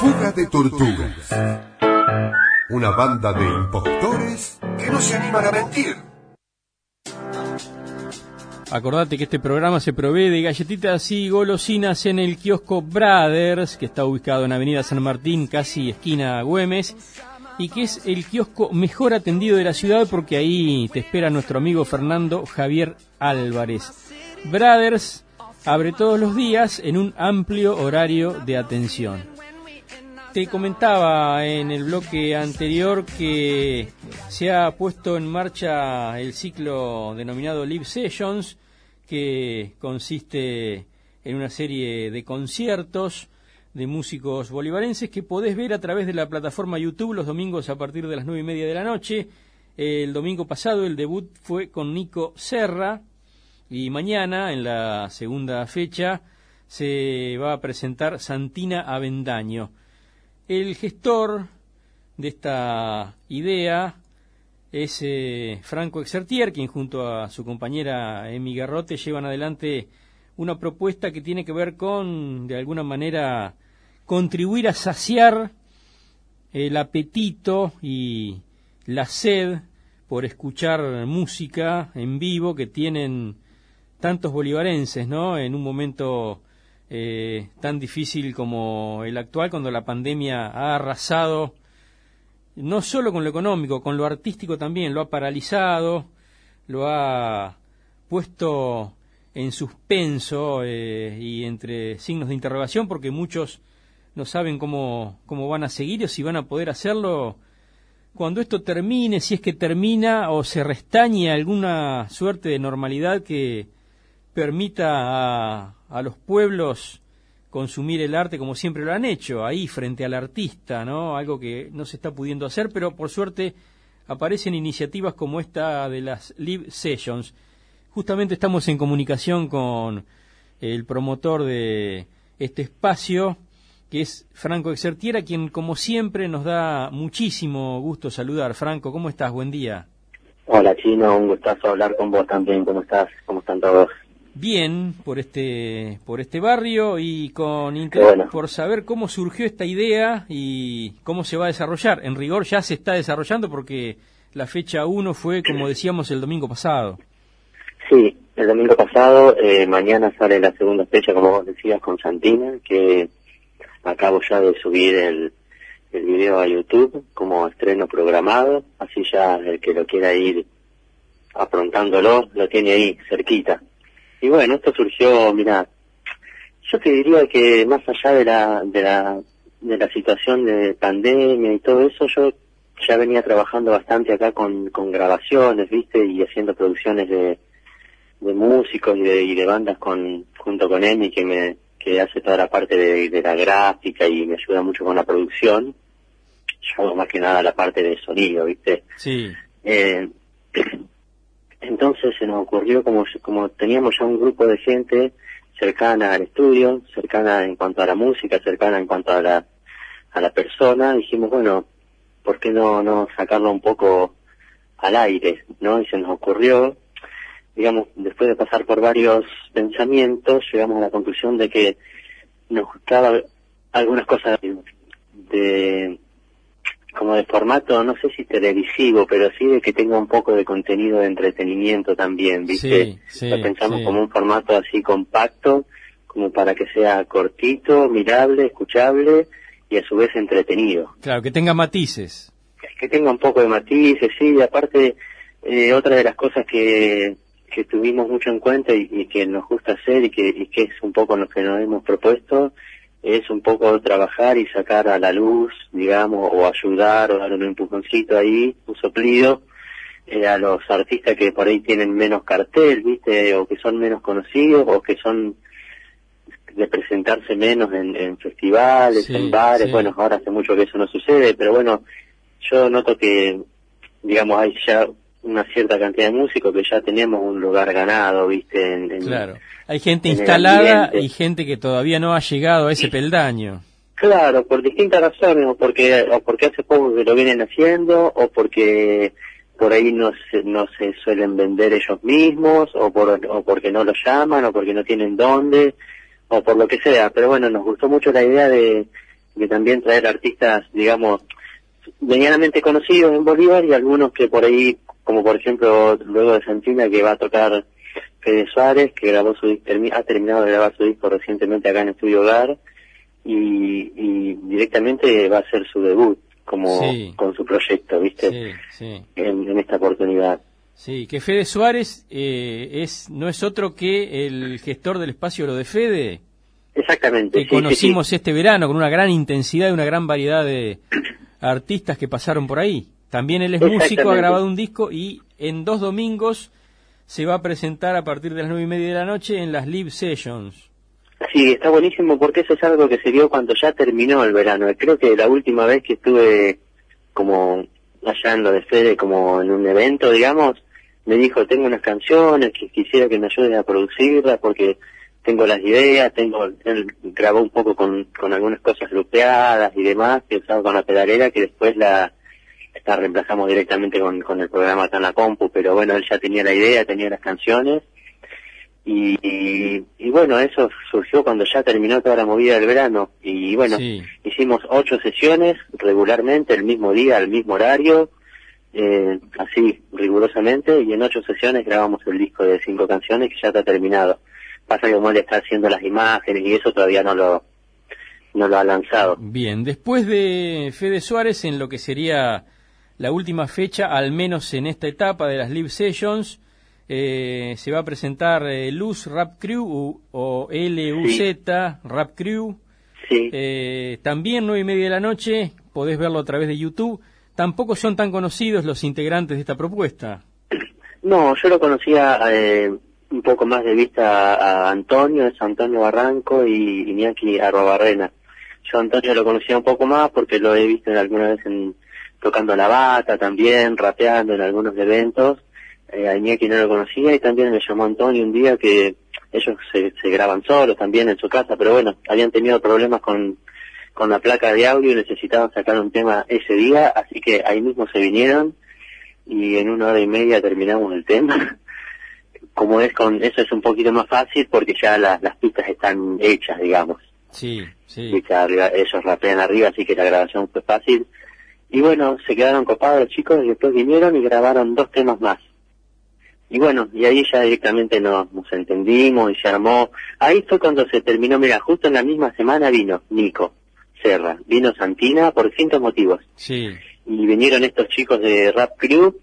Fuga de Tortugas. Una banda de impostores que no se animan a mentir. Acordate que este programa se provee de galletitas y golosinas en el kiosco Brothers, que está ubicado en Avenida San Martín, casi esquina Güemes, y que es el kiosco mejor atendido de la ciudad porque ahí te espera nuestro amigo Fernando Javier Álvarez. Brothers abre todos los días en un amplio horario de atención. Te comentaba en el bloque anterior que se ha puesto en marcha el ciclo denominado Live Sessions, que consiste en una serie de conciertos de músicos bolivarenses que podés ver a través de la plataforma YouTube los domingos a partir de las 9:30 de la noche. El domingo pasado el debut fue con Nico Serra y mañana, en la segunda fecha, se va a presentar Santina Avendaño. El gestor de esta idea es Franco Exertier, quien junto a su compañera Emi Garrote llevan adelante una propuesta que tiene que ver con, de alguna manera, contribuir a saciar el apetito y la sed por escuchar música en vivo que tienen tantos bolivarenses, ¿no? En un momento tan difícil como el actual, cuando la pandemia ha arrasado no solo con lo económico, con lo artístico también, lo ha paralizado, lo ha puesto en suspenso y entre signos de interrogación, porque muchos no saben cómo van a seguir o si van a poder hacerlo cuando esto termine, si es que termina o se restañe alguna suerte de normalidad que permita a los pueblos consumir el arte como siempre lo han hecho, ahí frente al artista, ¿no? Algo que no se está pudiendo hacer, pero por suerte aparecen iniciativas como esta de las Live Sessions. Justamente estamos en comunicación con el promotor de este espacio, que es Franco Exertier, a quien como siempre nos da muchísimo gusto saludar. Franco, ¿cómo estás? Buen día. Hola Chino, un gustazo hablar con vos también. ¿Cómo estás? ¿Cómo están todos? Bien, por este barrio y con interés por saber cómo surgió esta idea y cómo se va a desarrollar. En rigor ya se está desarrollando porque la fecha 1 fue, como decíamos, el domingo pasado. Sí, el domingo pasado, mañana sale la segunda fecha, como vos decías, con Santina, que acabo ya de subir el video a YouTube como estreno programado, así ya el que lo quiera ir aprontándolo, lo tiene ahí, cerquita. Y bueno, esto surgió, mirá, yo te diría que más allá de la situación de pandemia y todo eso, yo ya venía trabajando bastante acá con grabaciones, ¿viste? Y haciendo producciones de músicos y de bandas junto con Emi, que hace toda la parte de la gráfica y me ayuda mucho con la producción. Yo hago más que nada la parte de sonido, ¿viste? Sí. Entonces se nos ocurrió, como teníamos ya un grupo de gente cercana al estudio, cercana en cuanto a la música, cercana en cuanto a la persona, dijimos, bueno, ¿por qué no sacarlo un poco al aire, ¿no? Y se nos ocurrió, digamos, después de pasar por varios pensamientos, llegamos a la conclusión de que nos gustaba algunas cosas como de formato, no sé si televisivo, pero sí de que tenga un poco de contenido de entretenimiento también, ¿viste? Sí, Lo pensamos como un formato así compacto, como para que sea cortito, mirable, escuchable y a su vez entretenido. Claro, que tenga matices. Que tenga un poco de matices, sí, y aparte, otra de las cosas que tuvimos mucho en cuenta y que nos gusta hacer y que es un poco lo que nos hemos propuesto, es un poco trabajar y sacar a la luz, digamos, o ayudar o dar un empujoncito ahí, un soplido, a los artistas que por ahí tienen menos cartel, ¿viste? O que son menos conocidos, o que son de presentarse menos en festivales, en bares. Bueno, ahora hace mucho que eso no sucede, pero bueno, yo noto que, digamos, hay ya una cierta cantidad de músicos que ya tenemos un lugar ganado, ¿viste? Claro. Hay gente instalada y gente que todavía no ha llegado a ese peldaño. Claro, por distintas razones, o porque hace poco que lo vienen haciendo, o porque por ahí no se suelen vender ellos mismos, o porque no lo llaman, o porque no tienen dónde, o por lo que sea. Pero bueno, nos gustó mucho la idea de de también traer artistas, digamos, medianamente conocidos en Bolívar y algunos que por ahí, como por ejemplo luego de Santina, que va a tocar Fede Suárez, que grabó ha terminado de grabar su disco recientemente acá en Estudio Hogar, y directamente va a hacer su debut con su proyecto, ¿viste? En esta oportunidad. Sí, que Fede Suárez no es otro que el gestor del espacio Lo de Fede. Exactamente. Que conocimos este verano con una gran intensidad y una gran variedad de artistas que pasaron por ahí. También él es músico, ha grabado un disco y en 2 domingos se va a presentar a partir de las 9:30 de la noche en las Live Sessions. Sí, está buenísimo porque eso es algo que se dio cuando ya terminó el verano. Creo que la última vez que estuve como allá en Lo de Fede, como en un evento, digamos, me dijo, tengo unas canciones que quisiera que me ayudes a producirlas porque tengo las ideas, él grabó un poco con algunas cosas lupeadas y demás, que usaba con la pedalera, que después la reemplazamos directamente con el programa acá en la compu, pero bueno, él ya tenía la idea, tenía las canciones, y bueno, eso surgió cuando ya terminó toda la movida del verano, y bueno, hicimos 8 sesiones regularmente, el mismo día, el mismo horario, así rigurosamente, y en 8 sesiones grabamos el disco de 5 canciones que ya está terminado. Pasa que como él está haciendo las imágenes y eso todavía no lo ha lanzado. Bien, después de Fede Suárez, en lo que sería la última fecha, al menos en esta etapa de las Live Sessions, se va a presentar Luz Rap Crew o LUZ Rap Crew. Sí. También 9:30 de la noche, podés verlo a través de YouTube. Tampoco son tan conocidos los integrantes de esta propuesta. No, yo lo conocía un poco más de vista a Antonio, es Antonio Barranco y Iñaki Arrobarrena. Yo a Antonio lo conocía un poco más porque lo he visto alguna vez tocando la bata también, rapeando en algunos eventos. A Iñaki no lo conocía y también me llamó Antonio un día que ellos se graban solos también en su casa, pero bueno, habían tenido problemas con la placa de audio y necesitaban sacar un tema ese día, así que ahí mismo se vinieron y en 1 hora y media terminamos el tema. Como es eso es un poquito más fácil porque ya las pistas están hechas, digamos. Sí. Ellos rapean arriba, así que la grabación fue fácil. Y bueno, se quedaron copados los chicos y después vinieron y grabaron 2 temas más. Y bueno, y ahí ya directamente nos entendimos y se armó. Ahí fue cuando se terminó, mira, justo en la misma semana vino Nico Serra, vino Santina por distintos motivos. Sí. Y vinieron estos chicos de Rap Crew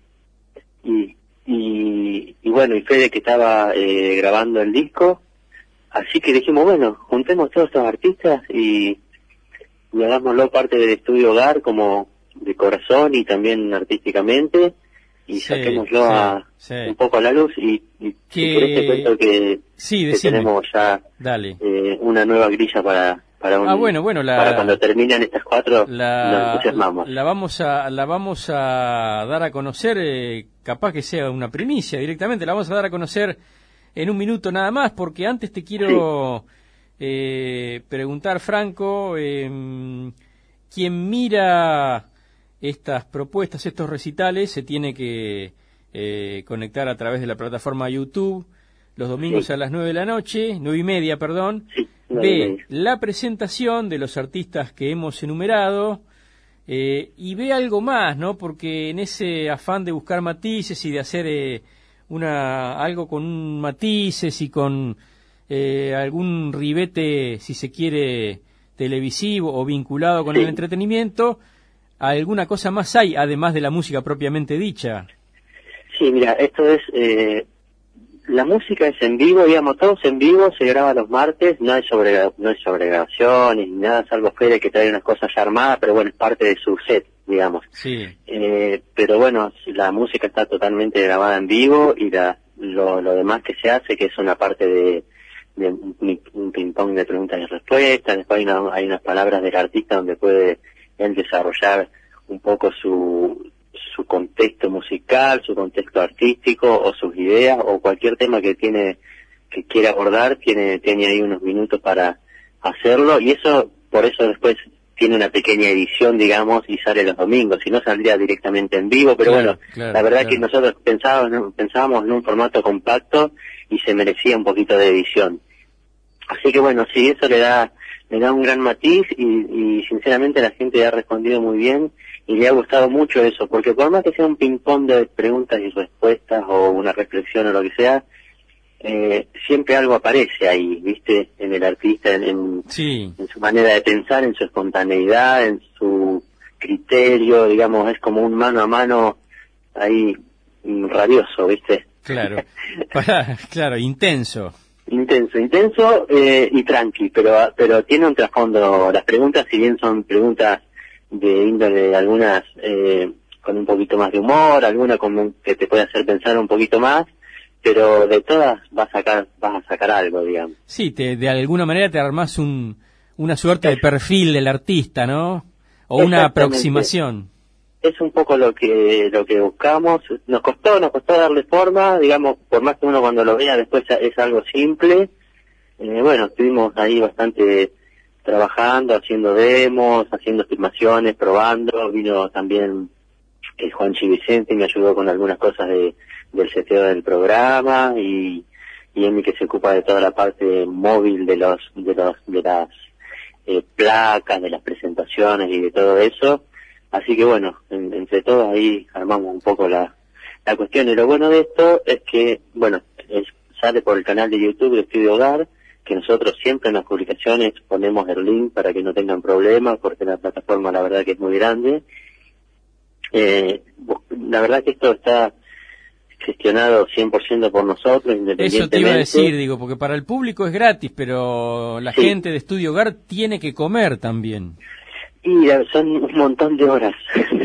y bueno, y Fede que estaba grabando el disco, así que dijimos, bueno, juntemos todos estos artistas y hagámoslo parte del Estudio Hogar como de corazón y también artísticamente y saquémoslo un poco a la luz y por este cuento que tenemos ya una nueva grilla para cuando terminen estas 4 nos entusiasmamos. La vamos a dar a conocer, capaz que sea una primicia directamente, la vamos a dar a conocer en un minuto nada más, porque antes te quiero preguntar, Franco, quien mira estas propuestas, estos recitales, se tiene que conectar a través de la plataforma YouTube los domingos a las 9:30, perdón, ve la presentación de los artistas que hemos enumerado y ve algo más, ¿no? Porque en ese afán de buscar matices y de hacer algo con matices y con algún ribete, si se quiere, televisivo o vinculado con el entretenimiento, alguna cosa más hay, además de la música propiamente dicha. Sí, mira, esto es... la música es en vivo, digamos, todos en vivo, se graba los martes, no hay sobregrabaciones ni nada, salvo Fede que trae unas cosas ya armadas, pero bueno, es parte de su set, digamos. Sí. Pero bueno, la música está totalmente grabada en vivo y lo demás que se hace, que es una parte de un ping-pong de preguntas y respuestas, después hay unas palabras del artista donde puede él desarrollar un poco su contexto musical, su contexto artístico o sus ideas o cualquier tema que quiere abordar, tiene ahí unos minutos para hacerlo y por eso después tiene una pequeña edición, digamos, y sale los domingos, si no saldría directamente en vivo, pero la verdad que nosotros pensábamos en un formato compacto y se merecía un poquito de edición. Así que bueno, sí, eso le da le da un gran matiz y sinceramente la gente ha respondido muy bien y le ha gustado mucho eso, porque por más que sea un ping-pong de preguntas y respuestas o una reflexión o lo que sea, siempre algo aparece ahí, ¿viste? En el artista, en su manera de pensar, en su espontaneidad, en su criterio, digamos, es como un mano a mano ahí rabioso, ¿viste? Claro, claro, intenso. Intenso y tranqui, pero tiene un trasfondo. Las preguntas, si bien son preguntas de índole, algunas con un poquito más de humor, alguna que te puede hacer pensar un poquito más, pero de todas vas a sacar algo, digamos. Sí, de alguna manera te armás una suerte de perfil del artista, ¿no? O una aproximación. Es un poco lo que buscamos. Nos costó darle forma, digamos, por más que uno cuando lo vea después es algo simple. Bueno, estuvimos ahí bastante trabajando, haciendo demos, haciendo filmaciones, probando. Vino también Juanchi Vicente y me ayudó con algunas cosas del seteo del programa y Emi, que se ocupa de toda la parte móvil de las placas, de las presentaciones y de todo eso. Así que bueno, entre todos ahí armamos un poco la cuestión. Y lo bueno de esto es que, bueno, sale por el canal de YouTube de Estudio Hogar, que nosotros siempre en las publicaciones ponemos el link para que no tengan problemas, porque la plataforma la verdad que es muy grande. La verdad que esto está gestionado 100% por nosotros, independientemente. Eso te iba a decir, digo, porque para el público es gratis, pero la gente de Estudio Hogar tiene que comer también. Y son un montón de horas.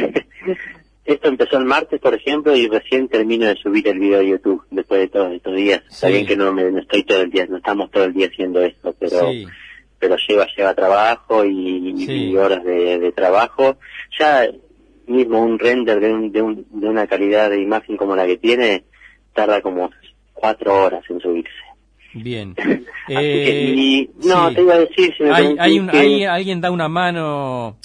Esto empezó el martes, por ejemplo, y recién termino de subir el video a YouTube después de todos estos días. Sí. Está bien que no estoy todo el día, no estamos todo el día haciendo esto, pero lleva trabajo y horas de trabajo. Ya mismo un render de una calidad de imagen como la que tiene tarda como 4 horas en subirse. Bien. Te iba a decir, si me alguien da una mano,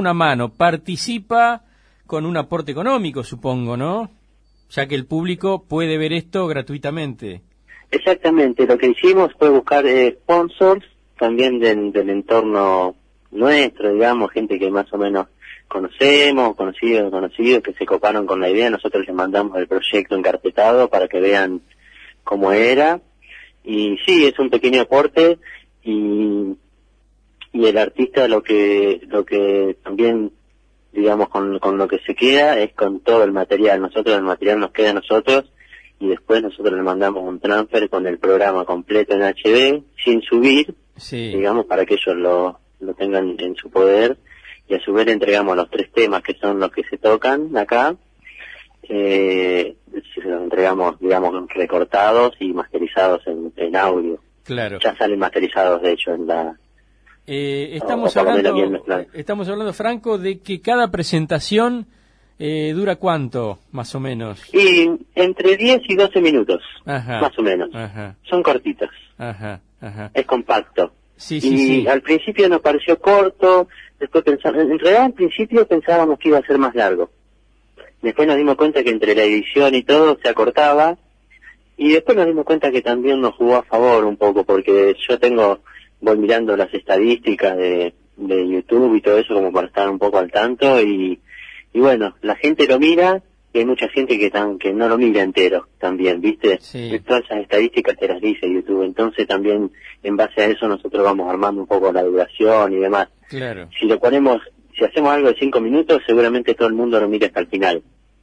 participa con un aporte económico, supongo, ¿no? Ya que el público puede ver esto gratuitamente. Exactamente, lo que hicimos fue buscar sponsors, también del entorno nuestro, digamos, gente que más o menos conocidos, que se coparon con la idea. Nosotros les mandamos el proyecto encarpetado para que vean cómo era. Y sí, es un pequeño aporte y el artista lo que también, digamos, con lo que se queda es con todo el material. El material nos queda a nosotros y después nosotros le mandamos un transfer con el programa completo en HD, sin subir, digamos, para que ellos lo tengan en su poder, y a su vez le entregamos los 3 temas que son los que se tocan acá. Se los entregamos, digamos, recortados y masterizados en audio. Claro. Ya salen masterizados, de hecho, en la... Estamos hablando, Franco, de que cada presentación dura ¿cuánto, más o menos? Y entre 10 y 12 minutos, más o menos. Son cortitos. Es compacto. Sí. Al principio nos pareció corto, después pensamos... En realidad, al principio pensábamos que iba a ser más largo. Después nos dimos cuenta que entre la edición y todo se acortaba, y después nos dimos cuenta que también nos jugó a favor un poco, porque voy mirando las estadísticas de YouTube y todo eso como para estar un poco al tanto, y bueno, la gente lo mira, y hay mucha gente que no lo mira entero también, ¿viste? Sí. Todas esas estadísticas te las dice YouTube, entonces también en base a eso nosotros vamos armando un poco la duración y demás. Claro. Si hacemos algo de 5 minutos, seguramente todo el mundo lo mira hasta el final.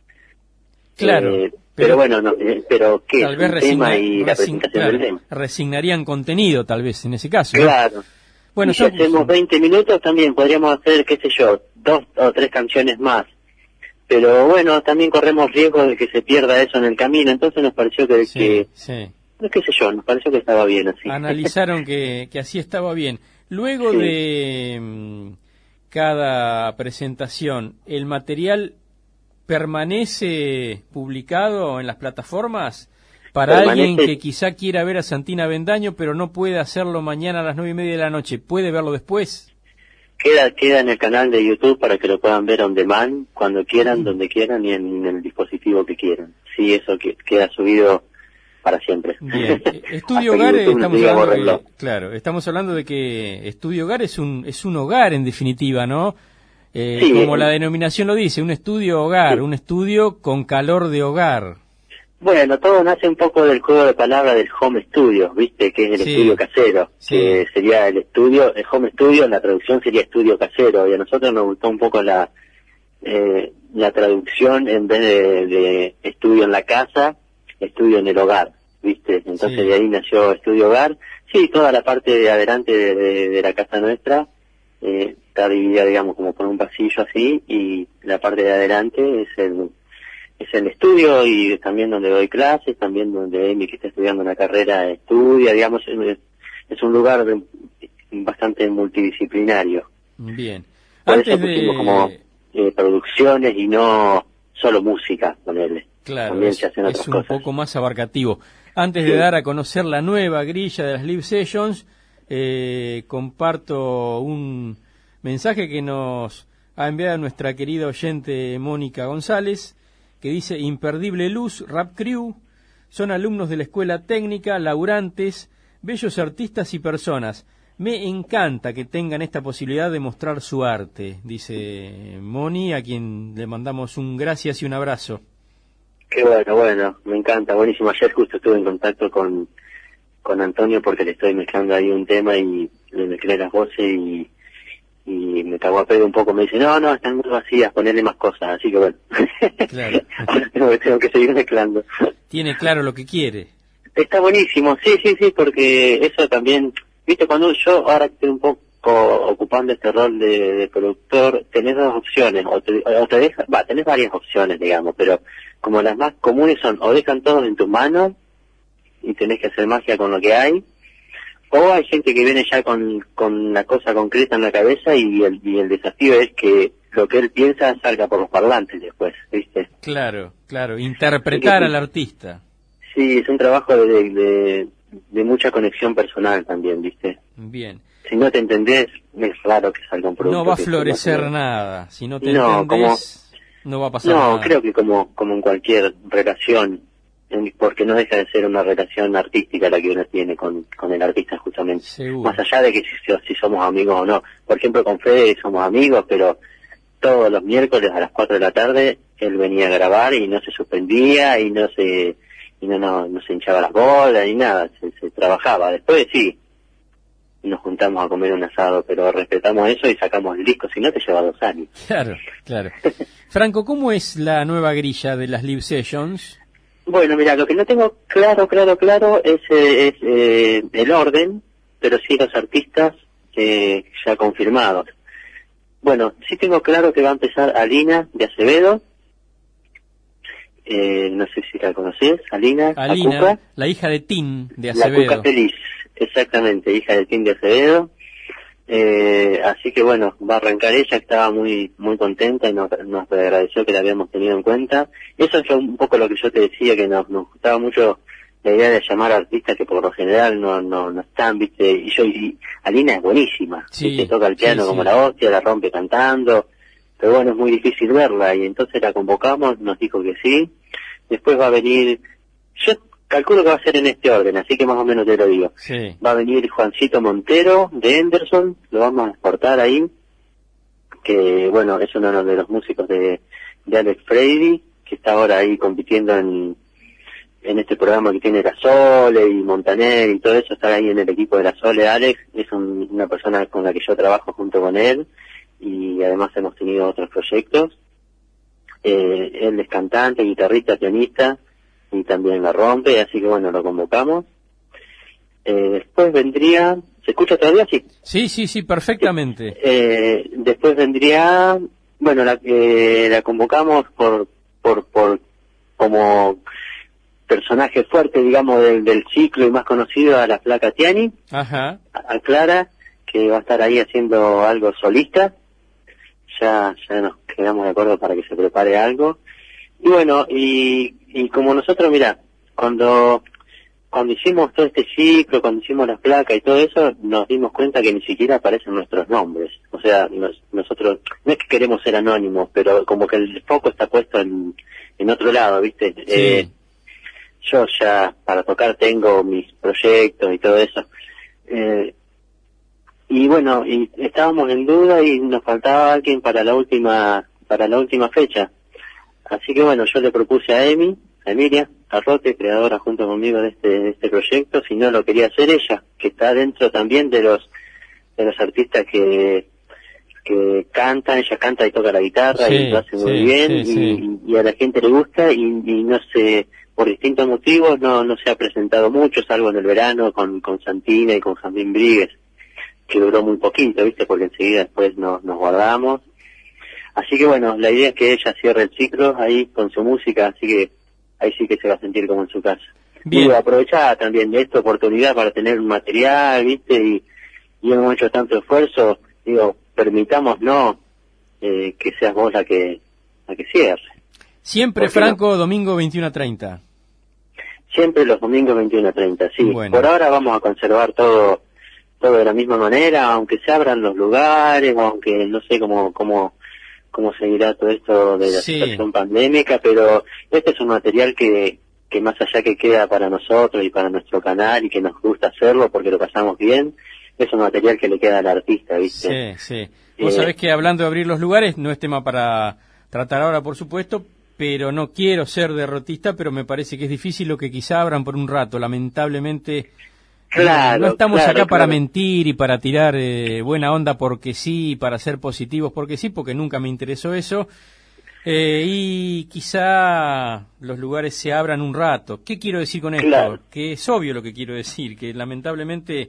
Claro. Pero bueno, pero ¿qué? Tal vez el tema y la presentación del tema. Resignarían contenido, tal vez, en ese caso. Claro. Bueno, si hacemos 20 minutos, también podríamos hacer, qué sé yo, 2 o 3 canciones más. Pero bueno, también corremos riesgo de que se pierda eso en el camino, entonces nos pareció que qué sé yo, nos pareció que estaba bien así. Analizaron que así estaba bien. Luego de cada presentación, ¿el material permanece publicado en las plataformas? Para alguien que quizá quiera ver a Santina Avendaño, pero no puede hacerlo mañana a las 9:30 de la noche, ¿puede verlo después? Queda en el canal de YouTube para que lo puedan ver on demand, cuando quieran, donde quieran y en el dispositivo que quieran. Sí, eso queda subido para siempre. Bien, Estudio Hasta Hogar, que YouTube estamos diga, hablando bórrenlo. claro, estamos hablando de que Estudio Hogar es un hogar en definitiva, ¿no? Sí, Como la denominación lo dice, un estudio hogar, sí. un estudio con calor de hogar. Bueno, todo nace un poco del juego de palabras del home studio, ¿viste? Que es el Sí, estudio casero, sí. que sería el home studio, la traducción sería estudio casero, y a nosotros nos gustó un poco la traducción en vez de estudio en la casa, estudio en el hogar, ¿viste? Entonces Sí. de ahí nació Estudio Hogar. Sí, toda la parte de adelante de la casa nuestra está dividida, digamos, como por un pasillo así, y la parte de adelante es el estudio, y también donde doy clases, también donde Emi, que está estudiando una carrera, estudia, digamos, es un lugar bastante multidisciplinario. Bien. Por Antes eso pusimos como producciones y no solo música, ponerle. Claro, También se hacen otras es un cosas. poco más abarcativo. Antes Sí. de dar a conocer la nueva grilla de las Live Sessions, comparto un mensaje que nos ha enviado nuestra querida oyente Mónica González, que dice: imperdible luz, Rap Crew, son alumnos de la escuela técnica, laburantes, bellos artistas y personas. Me encanta que tengan esta posibilidad de mostrar su arte, dice Moni, a quien le mandamos un gracias y un abrazo. Qué bueno, me encanta, buenísimo. Ayer justo estuve en contacto con Antonio porque le estoy mezclando ahí un tema y le mezclé las voces y me cagó a pedo un poco. Me dice, no, están muy vacías, ponerle más cosas. Así que bueno, Claro. ahora tengo que seguir mezclando. Tiene claro lo que quiere. Está buenísimo, sí, porque eso también, viste, cuando yo ahora estoy un poco ocupando este rol de productor, tenés dos opciones, o te deja, tenés varias opciones, digamos, pero como las más comunes son, o dejan todo en tus manos y tenés que hacer magia con lo que hay, o hay gente que viene ya con la cosa concreta en la cabeza y el desafío es que lo que él piensa salga por los parlantes después, ¿viste? Claro, interpretar al artista. Sí, es un trabajo de mucha conexión personal también, ¿viste? Bien. Si no te entendés, es raro que salga un producto. No va a que florecer sea nada. Si no te No, entendés, no va a pasar nada. No, creo que como en cualquier relación, porque no deja de ser una relación artística la que uno tiene con el artista justamente. Seguro. Más allá de que si somos amigos o no. Por ejemplo, con Fede somos amigos, pero todos los miércoles a las 4 de la tarde él venía a grabar y no se suspendía y no se hinchaba las bolas ni nada, se trabajaba. Después sí, nos juntamos a comer un asado, pero respetamos eso y sacamos el disco, si no te lleva 2 años. Claro. Franco, ¿cómo es la nueva grilla de las Live Sessions? Bueno, mira, lo que no tengo claro es el orden, pero sí los artistas ya confirmados. Bueno, sí tengo claro que va a empezar Alina de Acevedo, no sé si la conocés, Alina, Acuca, la hija de Tim de la Acevedo. Cuca Feliz, exactamente, hija de Tim de Acevedo. Así que bueno, va a arrancar ella, estaba muy contenta y nos agradeció que la habíamos tenido en cuenta. Eso es un poco lo que yo te decía, que nos gustaba mucho la idea de llamar a artistas que por lo general no están, viste, y Alina es buenísima, Sí, ¿viste? Toca el piano sí, como sí. la hostia, la rompe cantando, pero bueno, es muy difícil verla, y entonces la convocamos, nos dijo que sí. Después va a venir, yo calculo que va a ser en este orden, así que más o menos te lo digo. Sí. Va a venir Juancito Montero de Henderson, lo vamos a exportar ahí, que bueno, es uno de los músicos de Alex Freire, que está ahora ahí compitiendo en este programa que tiene La Sole y Montaner y todo eso, está ahí en el equipo de La Sole. Alex es una persona con la que yo trabajo junto con él, y además hemos tenido otros proyectos. Él es cantante, guitarrista, pianista, y también la rompe, así que bueno, lo convocamos. Después vendría, ¿se escucha todavía? Sí. Sí, perfectamente. Después vendría, bueno, la convocamos por como personaje fuerte, digamos, del ciclo y más conocido, a la Flaca Tiani, Ajá. a Clara, que va a estar ahí haciendo algo solista. Ya nos quedamos de acuerdo para que se prepare algo. Y bueno, y como nosotros, mira, cuando hicimos todo este ciclo, cuando hicimos las placas y todo eso, nos dimos cuenta que ni siquiera aparecen nuestros nombres. O sea, nosotros, no es que queremos ser anónimos, pero como que el foco está puesto en otro lado, ¿viste? Sí. yo ya para tocar tengo mis proyectos y todo eso. Y bueno, y estábamos en duda y nos faltaba alguien para la última fecha. Así que bueno, yo le propuse a Emilia Arrote, creadora junto conmigo de este proyecto, si no lo quería hacer ella, que está dentro también de los artistas que cantan. Ella canta y toca la guitarra, y lo hace muy bien, y a la gente le gusta, y no sé, por distintos motivos no se ha presentado mucho, salvo en el verano con Santina y con Jamín Bríguez, que duró muy poquito, ¿viste? Porque enseguida después nos guardamos. Así que bueno, la idea es que ella cierre el ciclo ahí con su música, así que ahí sí que se va a sentir como en su casa. Bien. Y aprovechar también de esta oportunidad para tener un material, ¿viste? Y hemos hecho tanto esfuerzo, digo, permitámonos que seas vos la que cierre. Siempre, Franco, domingo 21:30. Siempre los domingos 21:30, sí. Bueno. Por ahora vamos a conservar todo de la misma manera, aunque se abran los lugares, aunque no sé cómo seguirá todo esto de la situación pandémica, pero este es un material que más allá que queda para nosotros y para nuestro canal, y que nos gusta hacerlo porque lo pasamos bien, es un material que le queda al artista, ¿viste? Sí. Vos sabés que hablando de abrir los lugares, no es tema para tratar ahora, por supuesto, pero no quiero ser derrotista, pero me parece que es difícil lo que quizá abran por un rato. Lamentablemente, no estamos acá para mentir y para tirar buena onda porque sí, para ser positivos porque sí, porque nunca me interesó eso. Y quizá los lugares se abran un rato. ¿Qué quiero decir con esto? Claro. Que es obvio lo que quiero decir, que lamentablemente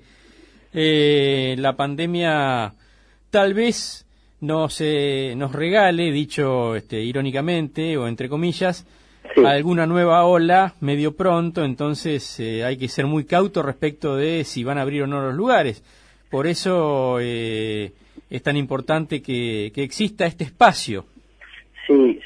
la pandemia tal vez nos regale, dicho irónicamente o entre comillas, alguna nueva ola medio pronto. Entonces hay que ser muy cauto respecto de si van a abrir o no los lugares. Por eso es tan importante que exista este espacio. Sí,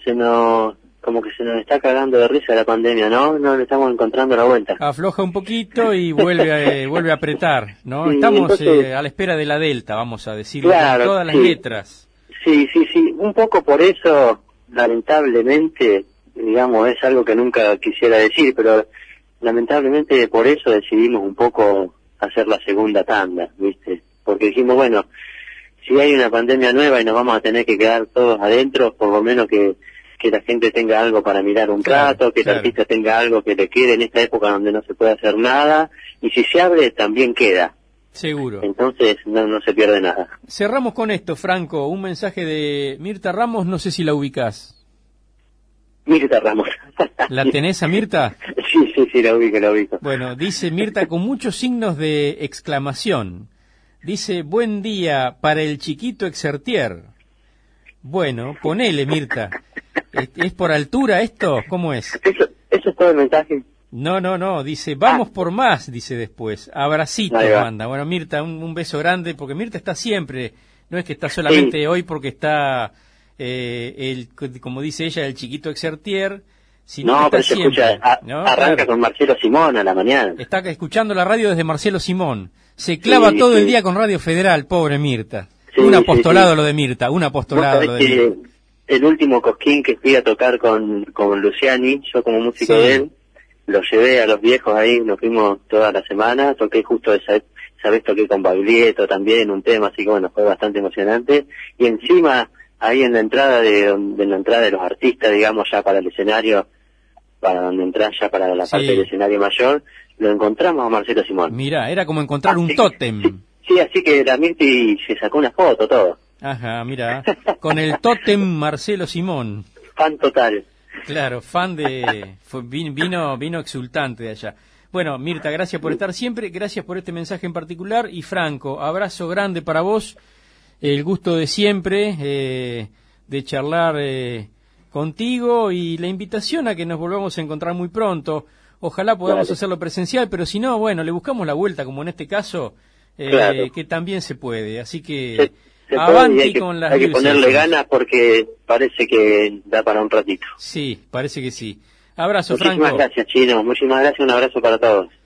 como que se nos está cagando de risa la pandemia, ¿no? No le estamos encontrando la vuelta. Afloja un poquito y vuelve a apretar, ¿no? Sí, estamos entonces, a la espera de la Delta, vamos a decirlo, claro, con todas las letras. Sí. Un poco por eso, lamentablemente, digamos, es algo que nunca quisiera decir, pero lamentablemente por eso decidimos un poco hacer la segunda tanda, ¿viste? Porque dijimos, bueno, si hay una pandemia nueva y nos vamos a tener que quedar todos adentro, por lo menos que la gente tenga algo para mirar un rato, que el artista tenga algo que le quede en esta época donde no se puede hacer nada, y si se abre también queda. Seguro. Entonces no se pierde nada. Cerramos con esto, Franco, un mensaje de Mirta Ramos, no sé si la ubicás. Mirta Ramos. ¿La tenés a Mirta? Sí, la ubico. Bueno, dice Mirta con muchos signos de exclamación. Dice, buen día para el chiquito Exertier. Bueno, ponele, Mirta. ¿Es por altura esto? ¿Cómo es? ¿Eso es todo el mensaje? No, dice, vamos por más, dice después. Abracitos manda. Bueno, Mirta, un beso grande, porque Mirta está siempre, no es que está solamente hoy porque está, como dice ella, el chiquito Exertier, sino que pero está se siempre. Escucha, arranca con Marcelo Simón a la mañana. Está escuchando la radio desde Marcelo Simón. Se clava todo el día con Radio Federal, pobre Mirta. Un apostolado lo de Mirta, un apostolado lo de Mirta. El último Cosquín que fui a tocar con Luciani, yo como músico de él, lo llevé a los viejos ahí, nos fuimos toda la semana, toqué justo esa vez toqué con Baglietto también, un tema, así que bueno, fue bastante emocionante. Y encima, ahí en la entrada de los artistas, digamos, ya para el escenario, para donde entrar ya para la parte del escenario mayor, lo encontramos a Marcelo Simón. Mirá, era como encontrar un tótem. Sí, así que la Mirti se sacó una foto, todo. Ajá, mira, con el tótem Marcelo Simón. Fan total. Claro, vino exultante de allá. Bueno, Mirta, gracias por estar siempre, gracias por este mensaje en particular. Y Franco, abrazo grande para vos, el gusto de siempre de charlar contigo y la invitación a que nos volvamos a encontrar muy pronto. Ojalá podamos hacerlo presencial, pero si no, bueno, le buscamos la vuelta, como en este caso, que también se puede. Así que avanti con las luces. Hay que ponerle ganas porque parece que da para un ratito. Sí, parece que sí. Abrazo, Franco. Muchísimas gracias, Chino. Muchísimas gracias. Un abrazo para todos.